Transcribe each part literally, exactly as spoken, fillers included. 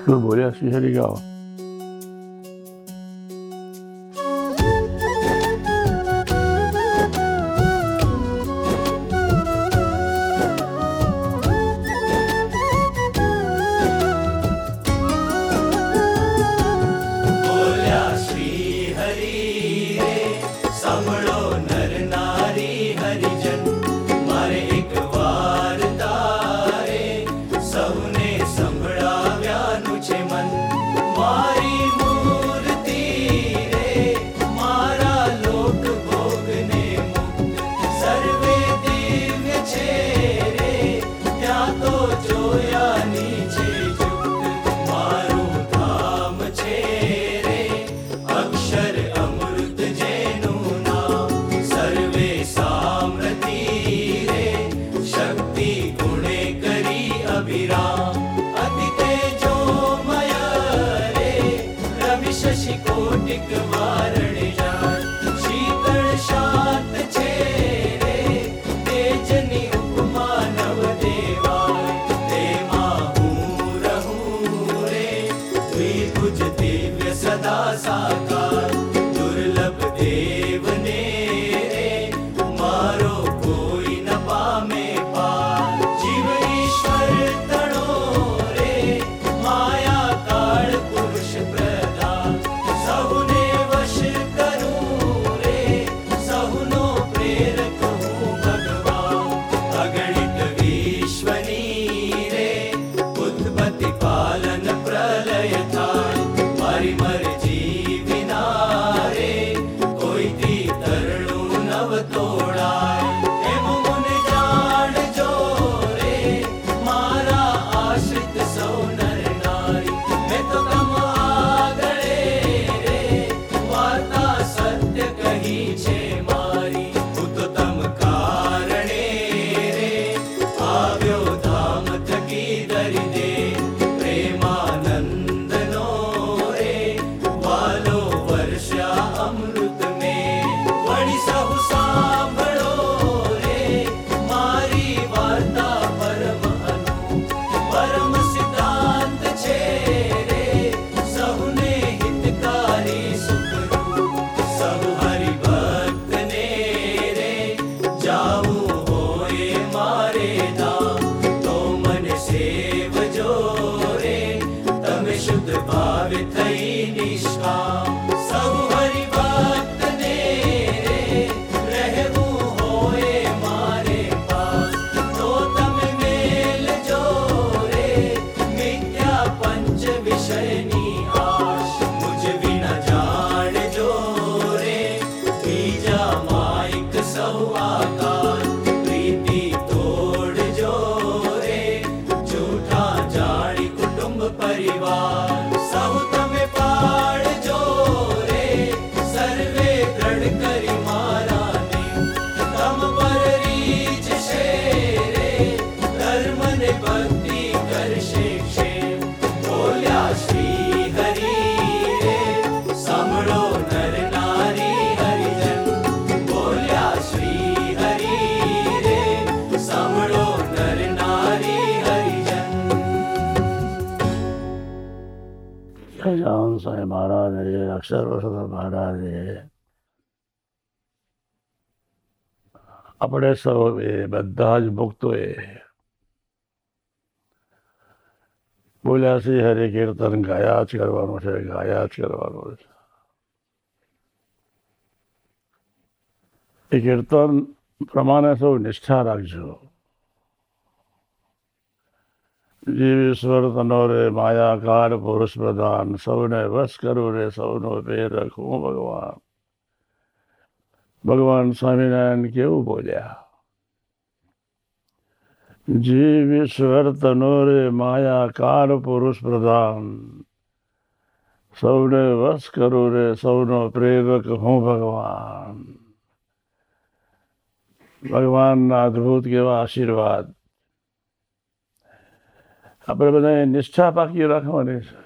તો બોલ્યા શ્રી હરિ ગાઓ. સ્વામી મહારાજે, અક્ષર મહારાજે, આપણે સૌ બધા જ ભક્તોએ બોલ્યા શ્રી હરિ કીર્તન ગાયા જ કરવાનું છે, ગાયા જ કરવાનું છે. એ કીર્તન પ્રમાણે સૌ નિષ્ઠા રાખજો. જીવ ઈશ્વર તનો રે માયાકાર પુરુષ પ્રધાન, સૌને વશ કરું રે સૌનો પ્રેરક હું ભગવાન. ભગવાન સ્વામિનારાયણ કેવું બોલ્યા? જીવ ઈશ્વર તનો રે માયાકાર પુરુષ પ્રધાન, સૌને વશ કરું રે સૌનો પ્રેરક હું ભગવાન. ભગવાનના અદભુત કેવા આશીર્વાદ. આપણે બધાએ નિષ્ઠા પાકી રાખવાની છે.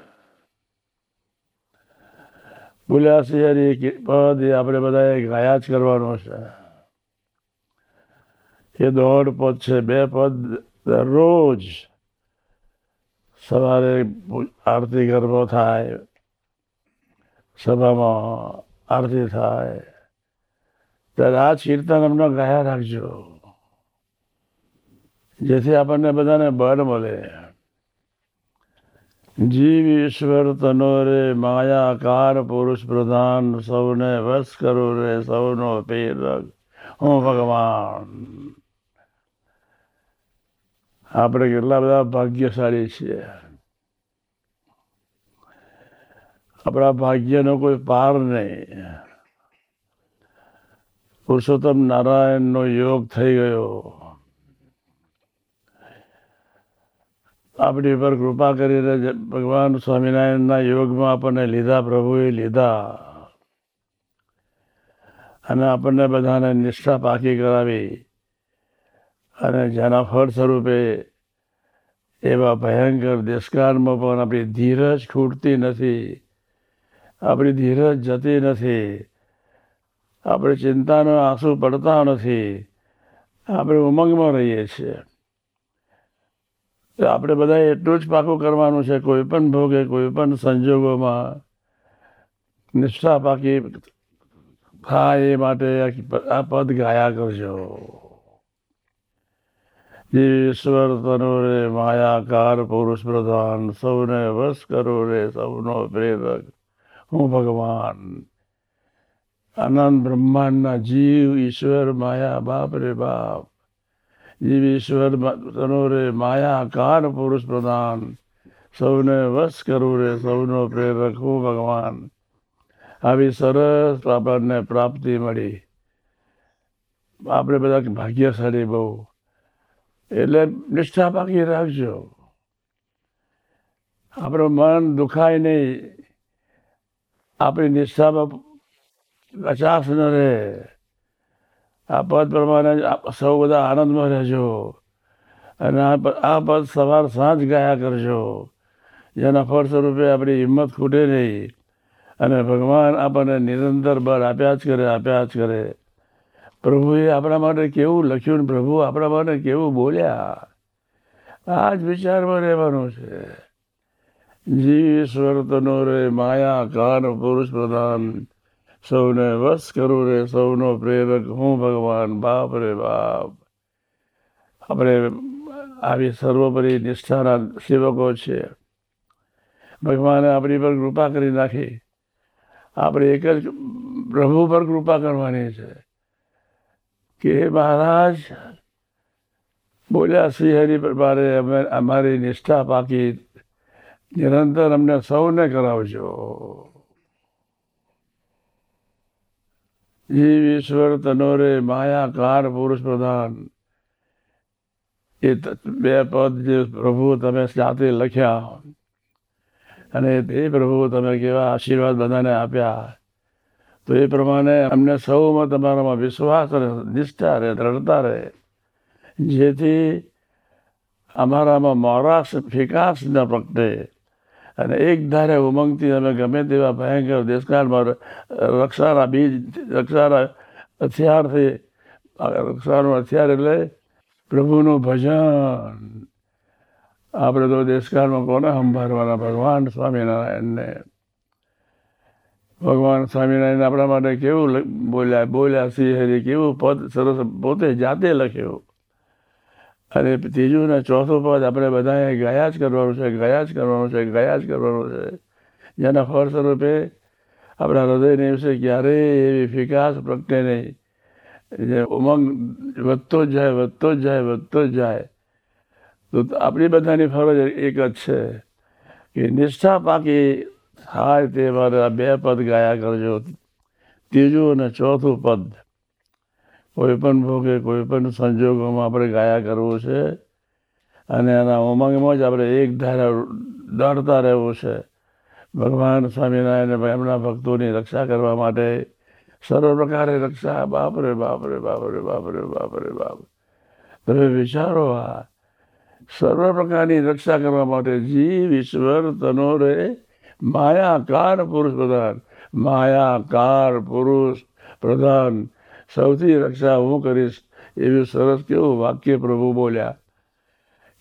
બોલ્યા શ્રી હરિ પદ એ આપણે બધાએ ગાયા જ કરવાનો છે. એ દોઢ પદ છે, બે પદ દરરોજ સવારે આરતી ગરબો થાય, સભામાં આરતી થાય, ત્યારે આ કીર્તન અમને ગાયા રાખજો, જેથી આપણને બધાને બળ મળે. જીવ ઈશ્વર તનો રે માયાકાર પુરુષ પ્રધાન, સૌને વશ કરો રે સૌનો પ્રેરક હું ભગવાન. આપણે કેટલા બધા ભાગ્યશાળી છીએ. આપણા ભાગ્યનો કોઈ પાર નહીં. પુરુષોત્તમ નારાયણનો યોગ થઈ ગયો. આપણી પર કૃપા કરીને ભગવાન સ્વામિનારાયણના યોગમાં આપણને લીધા, પ્રભુએ લીધા, અને આપણને બધાને નિષ્ઠા પાકી કરાવી, અને જેના ફળ સ્વરૂપે એવા ભયંકર દેશકાળમાં પણ આપણી ધીરજ ખૂટતી નથી, આપણી ધીરજ જતી નથી, આપણે ચિંતાનો આંસુ પડતા નથી, આપણે ઉમંગમાં રહીએ છીએ. આપણે બધા એટલું જ પાકું કરવાનું છે, કોઈ પણ ભોગે કોઈ પણ સંજોગોમાં નિષ્ઠા પાકી થાય એ માટે આ પદ ગાયા કરજો. ઈશ્વર તનો રે માયાકાર પુરુષ પ્રધાન, સૌને વશ કરો રે સૌનો પ્રેરક હું ભગવાન. અનંત બ્રહ્માંડના જીવ ઈશ્વર માયા બાપ રે બાપ. જીવ ઈશ્વર તનો રે માયાકાર પુરુષ પ્રધાન, સૌને વશ કરવું રે સૌનો પ્રેરક હું ભગવાન. આવી સરસ આપણને પ્રાપ્તિ મળી. આપણે બધા ભાગ્યશાળી બહુ. એટલે નિષ્ઠા પાકી રાખજો. આપણું મન દુખાય નહીં, આપણી નિષ્ઠામાં કચાશ ન રહે. આ પદ પ્રમાણે સૌ બધા આનંદમાં રહેજો, અને આ પદ સવાર સાંજ ગાયા કરજો, જેના ફળ સ્વરૂપે આપણી હિંમત ખૂટે નહીં, અને ભગવાન આપણને નિરંતર બળ આપ્યા જ કરે, આપ્યા જ કરે. પ્રભુએ આપણા માટે કેવું લખ્યું, પ્રભુ આપણા માટે કેવું બોલ્યા, આ જ વિચારમાં રહેવાનું છે. જીવ ઈશ્વર તનો રે માયાકાર પુરુષ પ્રધાન, સૌને વશ કરું રે સૌનો પ્રેરક હું ભગવાન. બાપ રે બાપ. આપણે આવી સર્વોપરી નિષ્ઠાના સેવકો છે. ભગવાને આપણી પર કૃપા કરી નાખી. આપણે એક જ પ્રભુ પર કૃપા કરવાની છે કે મહારાજ બોલ્યા શ્રી હરિ પ્રમાણે અમે અમારી નિષ્ઠા પાકી નિરંતર અમને સૌને કરાવજો. જીવ ઈશ્વર તનો રે માયાકાર પુરુષ પ્રધાન. એ બે પદ જે પ્રભુ તમે જાતે લખ્યા, અને તે પ્રભુ તમે કેવા આશીર્વાદ બધાને આપ્યા, તો એ પ્રમાણે અમને સૌમાં તમારામાં વિશ્વાસ રહે, નિષ્ઠા રહે, દ્રઢતા રહે, જેથી અમારામાં મોરાશ ફિકાસ ન પ્રગટે, અને એક ધારે ઉમંગથી અમે ગમે તેવા ભયંકર દેશકાળમાં રક્ષાના બીજ, રક્ષાના હથિયારથી, રક્ષાનું હથિયાર એટલે પ્રભુનું ભજન. આપણે તો દેશકાળમાં કોને સંભાળવાના? ભગવાન સ્વામિનારાયણને. ભગવાન સ્વામિનારાયણ આપણા માટે કેવું બોલ્યા, બોલ્યા શ્રી હરિ, કેવું પદ સરસ પોતે જાતે લખ્યું. અને ત્રીજું ને ચોથું પદ આપણે બધાએ ગયા જ કરવાનું છે, ગયા જ કરવાનું છે, ગયા જ કરવાનું છે, જેના ફળ સ્વરૂપે આપણા હૃદયને વિશે ક્યારેય એવી ફિકાસ પ્રગટે નહીં. જે ઉમંગ વધતો જ જાય, વધતો જ જાય, વધતો જ જાય. તો આપણી બધાની ફરજ એક જ છે કે નિષ્ઠા પાકી થાય તે મારે આ બે પદ ગાયા કરજો. ત્રીજું અને ચોથું પદ કોઈ પણ ભોગે કોઈ પણ સંજોગોમાં આપણે ગાયા કરવું છે, અને એના ઉમંગમાં જ આપણે એક ધારા દોડતા રહેવું છે. ભગવાન સ્વામિનારાયણ એમના ભક્તોની રક્ષા કરવા માટે સર્વ પ્રકારે રક્ષા. બાપરે બાપરે બાપરે બાપરે બાપરે બાપ. તમે વિચારો, આ સર્વ પ્રકારની રક્ષા કરવા માટે જીવ ઈશ્વર તનો રે માયાકાર પુરુષ પ્રધાન. માયાકાર પુરુષ પ્રધાન, સૌથી રક્ષા હું કરીશ, એવું સરસ કેવું વાક્ય પ્રભુ બોલ્યા.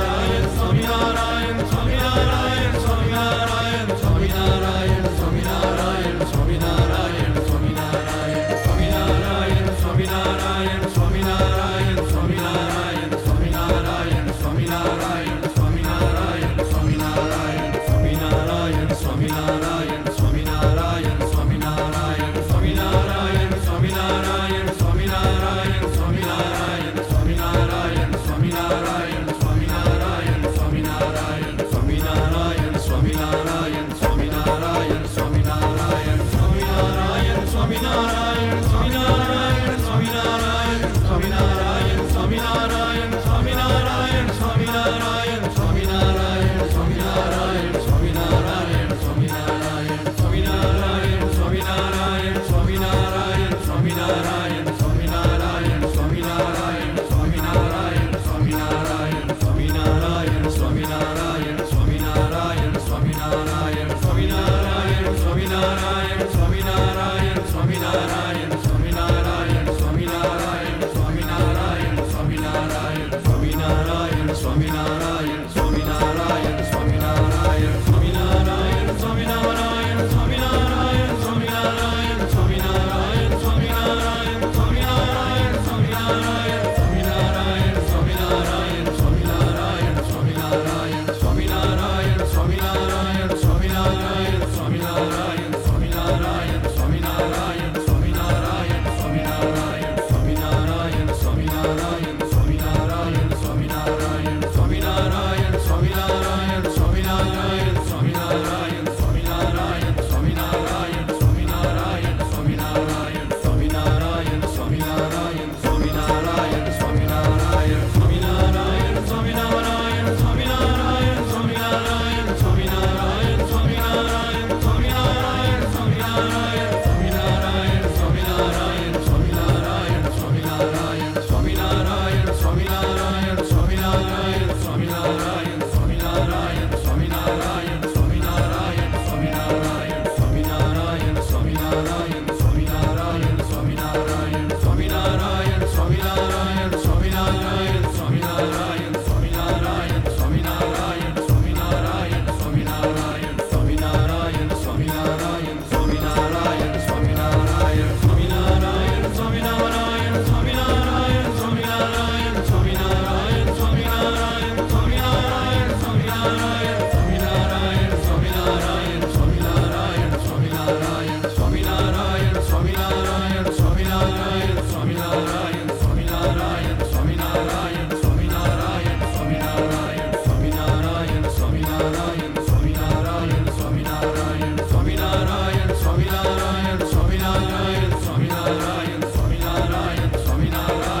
Swaminarayan, Swaminarayan, Swaminarayan, Swaminarayan, Swaminarayan,